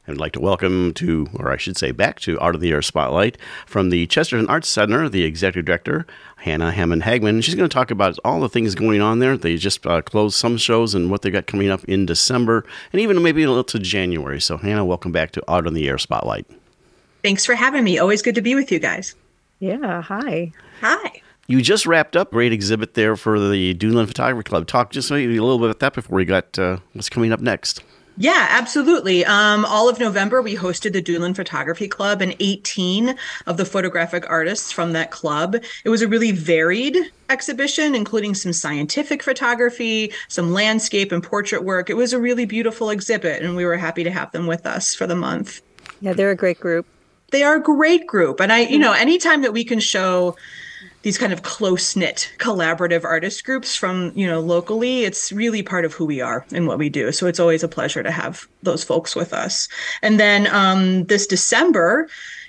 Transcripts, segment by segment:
I'd like to welcome to, or I should say back to Art of the Air Spotlight from the Chesterton Arts Center, the Executive Director, Hannah Hammond-Hagman. She's going to talk about all the things going on there. They just closed some shows and what they got coming up in December and even maybe a little to January. So Hannah, welcome back to Art on the Air Spotlight. Thanks for having me. Always good to be with you guys. Yeah, hi. Hi. You just wrapped up a great exhibit there for the Duneland Photography Club. Talk just maybe a little bit about that before we got what's coming up next. Yeah, absolutely. All of November, we hosted the Duneland Photography Club and 18 of the photographic artists from that club. It was a really varied exhibition, including some scientific photography, some landscape and portrait work. It was a really beautiful exhibit, and we were happy to have them with us for the month. Yeah, they're a great group. They are a great group. And anytime that we can show these kind of close-knit collaborative artist groups from, locally, it's really part of who we are and what we do. So it's always a pleasure to have those folks with us. And then this December,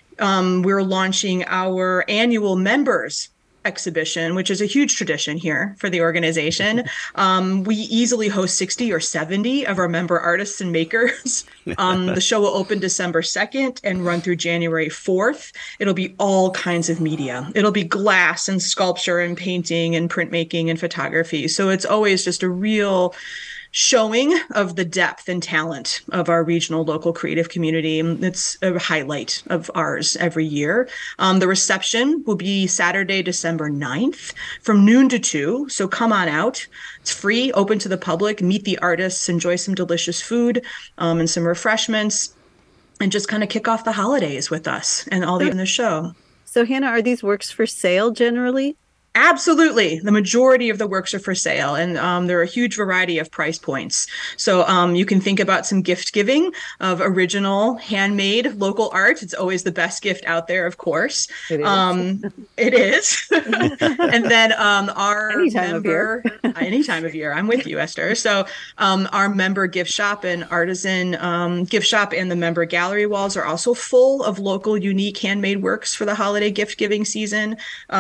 we're launching our annual members exhibition, which is a huge tradition here for the organization. We easily host 60 or 70 of our member artists and makers. The show will open December 2nd and run through January 4th. It'll be all kinds of media. It'll be glass and sculpture and painting and printmaking and photography. So it's always just a real showing of the depth and talent of our regional local creative community. It's a highlight of ours every year. The reception will be Saturday, December 9th from noon to 2. So come on out. It's free, open to the public, meet the artists, enjoy some delicious food and some refreshments, and just kind of kick off the holidays with us and all in the show. So Hannah, are these works for sale generally? Absolutely. The majority of the works are for sale, and there are a huge variety of price points. So you can think about some gift giving of original, handmade, local art. It's always the best gift out there, of course. It is. It is. And then our Anytime of year. I'm with you, Esther. So our member gift shop and artisan gift shop and the member gallery walls are also full of local, unique, handmade works for the holiday gift giving season.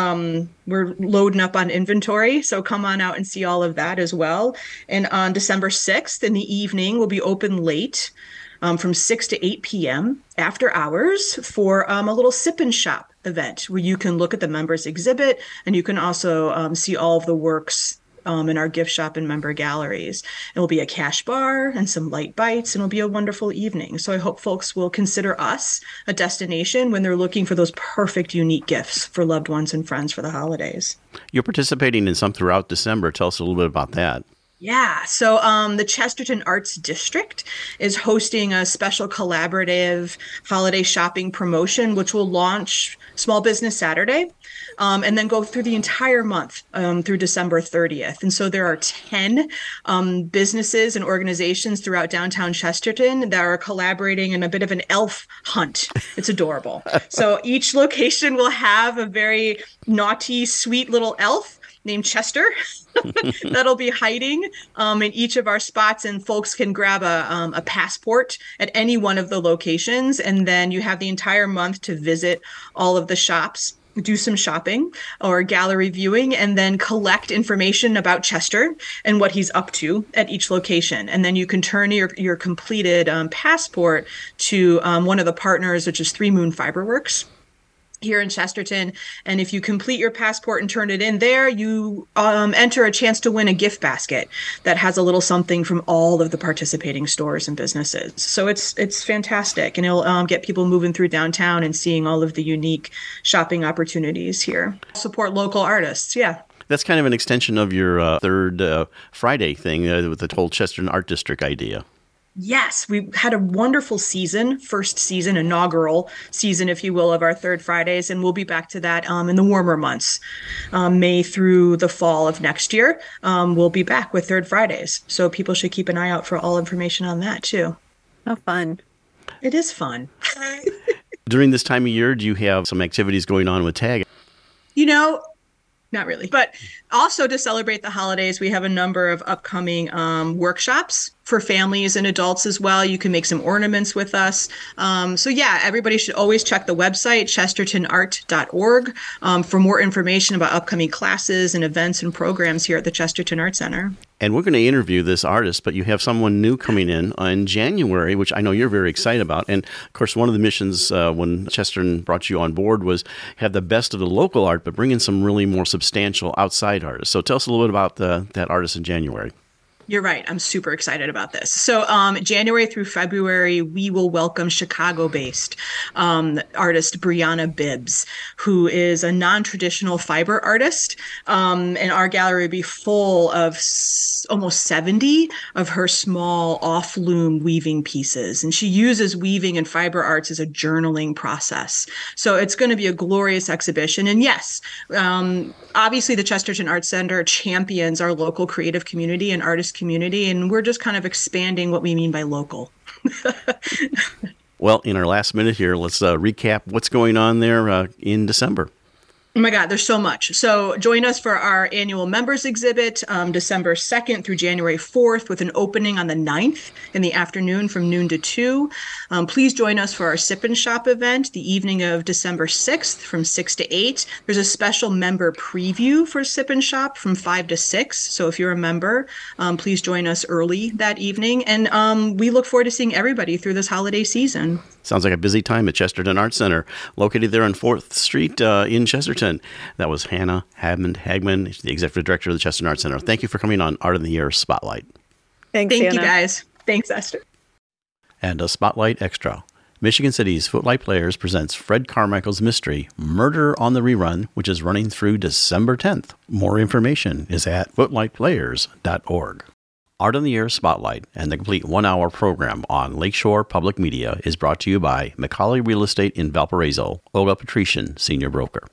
We're loading up on inventory, so come on out and see all of that as well. And on December 6th in the evening, we'll be open late from 6 to 8 p.m. after hours for a little sip and shop event where you can look at the members exhibit and you can also see all of the works in our gift shop and member galleries. It will be a cash bar and some light bites, and it'll be a wonderful evening. So I hope folks will consider us a destination when they're looking for those perfect, unique gifts for loved ones and friends for the holidays. You're participating in some throughout December. Tell us a little bit about that. Yeah, so the Chesterton Arts District is hosting a special collaborative holiday shopping promotion, which will launch Small Business Saturday and then go through the entire month through December 30th. And so there are 10 businesses and organizations throughout downtown Chesterton that are collaborating in a bit of an elf hunt. It's adorable. So each location will have a very naughty, sweet little elf named Chester that'll be hiding in each of our spots, and folks can grab a passport at any one of the locations, and then you have the entire month to visit all of the shops, do some shopping or gallery viewing, and then collect information about Chester and what he's up to at each location. And then you can turn your completed passport to one of the partners, which is Three Moon Fiberworks here in Chesterton. And if you complete your passport and turn it in there, you enter a chance to win a gift basket that has a little something from all of the participating stores and businesses. So it's fantastic. And it'll get people moving through downtown and seeing all of the unique shopping opportunities here. Support local artists. Yeah. That's kind of an extension of your third Friday thing with the whole Chesterton Art District idea. Yes, we had a wonderful season, first season, inaugural season, if you will, of our Third Fridays. And we'll be back to that in the warmer months, May through the fall of next year. We'll be back with Third Fridays. So people should keep an eye out for all information on that, too. How fun. It is fun. During this time of year, do you have some activities going on with TAG? Not really. But also to celebrate the holidays, we have a number of upcoming workshops for families and adults as well. You can make some ornaments with us. So yeah, everybody should always check the website, chestertonart.org, for more information about upcoming classes and events and programs here at the Chesterton Art Center. And we're going to interview this artist, but you have someone new coming in January, which I know you're very excited about. And of course, one of the missions when Chesterton brought you on board was have the best of the local art, but bring in some really more substantial outside artists. So tell us a little bit about that artist in January. You're right. I'm super excited about this. So January through February, we will welcome Chicago-based artist Brianna Bibbs, who is a non-traditional fiber artist. And our gallery will be full of almost 70 of her small off-loom weaving pieces. And she uses weaving and fiber arts as a journaling process. So it's going to be a glorious exhibition. And yes, obviously the Chesterton Art Center champions our local creative community and artist community, and we're just kind of expanding what we mean by local. Well, in our last minute here, let's recap what's going on there in December. Oh my God, there's so much. So join us for our annual members exhibit, December 2nd through January 4th, with an opening on the 9th in the afternoon from noon to 2. Please join us for our Sip and Shop event the evening of December 6th from 6 to 8. There's a special member preview for Sip and Shop from 5 to 6. So if you're a member, please join us early that evening. And we look forward to seeing everybody through this holiday season. Sounds like a busy time at Chesterton Art Center, located there on 4th Street in Chesterton. That was Hannah Hammond-Hagman, the Executive Director of the Chesterton Art Center. Thank you for coming on Art of the Year Spotlight. Thank you, guys. Thanks, Esther. And a Spotlight Extra. Michigan City's Footlight Players presents Fred Carmichael's mystery, Murder on the Rerun, which is running through December 10th. More information is at footlightplayers.org. Art of the Year Spotlight and the complete one-hour program on Lakeshore Public Media is brought to you by McCauley Real Estate in Valparaiso, Olga Patrician, Senior Broker.